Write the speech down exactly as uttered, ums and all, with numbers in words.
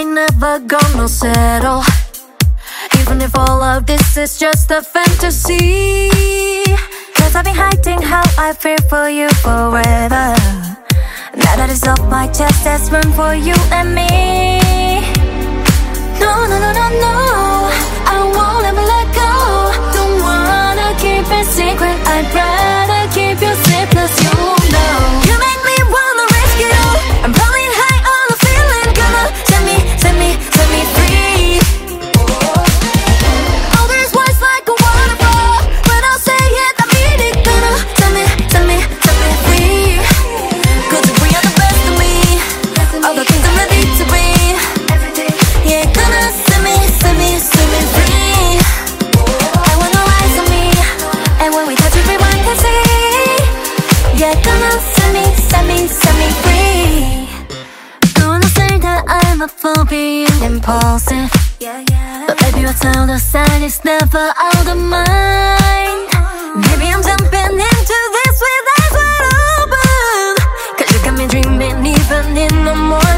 ain't never gonna settle, even if all of this is just a fantasy. Cause I've been hiding how I feel for you forever. Now that it's off my chest, there's room for you and me. No, no, no, no, no, I won't ever let go. Don't wanna keep it secret, I'd rather keep you sleepless, you know. You make me wanna risk it all. I'm falling high on a feeling. Gonna set me, set me, set me free. All these words like a waterfall. When I say it, I mean it. Gonna set me, set me, set me free. Cause if we are the best of me, all the things I'm ready to be. Yeah, gonna set me, set me, set me free. I wanna rise on me, and when we touch everyone can see. Yeah, gonna set me, set me, set me free. Gonna say that I'm a fool being impulsive. Yeah, yeah. But baby, what's out of sight is never out of mind. Maybe I'm jumping into this with eyes wide open. Cause you got me dreaming even in the morning.